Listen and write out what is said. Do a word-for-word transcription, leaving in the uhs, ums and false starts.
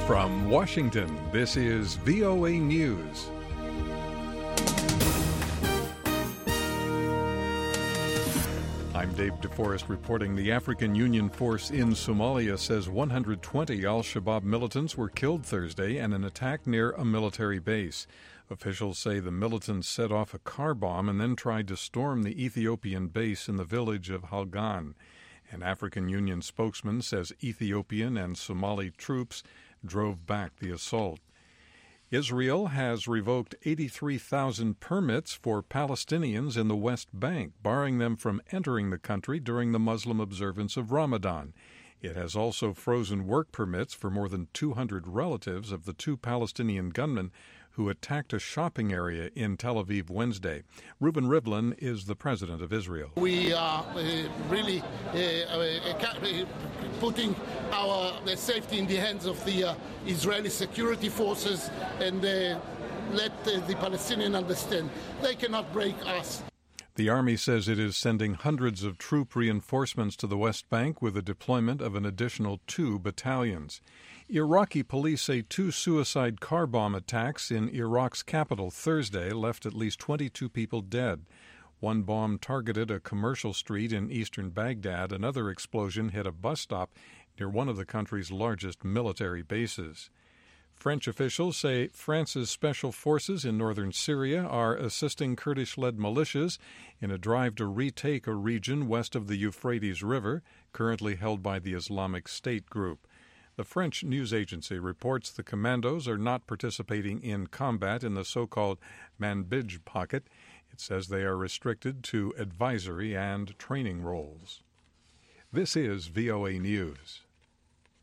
From Washington, this is V O A News. I'm Dave DeForest reporting. The African Union Force in Somalia says one hundred twenty al-Shabaab militants were killed Thursday in an attack near a military base. Officials say the militants set off a car bomb and then tried to storm the Ethiopian base in the village of Halgan. An African Union spokesman says Ethiopian and Somali troops drove back the assault. Israel has revoked eighty-three thousand permits for Palestinians in the West Bank, barring them from entering the country during the Muslim observance of Ramadan. It has also frozen work permits for more than two hundred relatives of the two Palestinian gunmen who attacked a shopping area in Tel Aviv Wednesday. Reuven Rivlin is the president of Israel. We are uh, really uh, uh, putting our uh, safety in the hands of the uh, Israeli security forces and uh, let uh, the Palestinians understand they cannot break us. The Army says it is sending hundreds of troop reinforcements to the West Bank with the deployment of an additional two battalions. Iraqi police say two suicide car bomb attacks in Iraq's capital Thursday left at least twenty-two people dead. One bomb targeted a commercial street in eastern Baghdad. Another explosion hit a bus stop near one of the country's largest military bases. French officials say France's special forces in northern Syria are assisting Kurdish-led militias in a drive to retake a region west of the Euphrates River, currently held by the Islamic State group. The French news agency reports the commandos are not participating in combat in the so-called Manbij pocket. It says they are restricted to advisory and training roles. This is V O A News.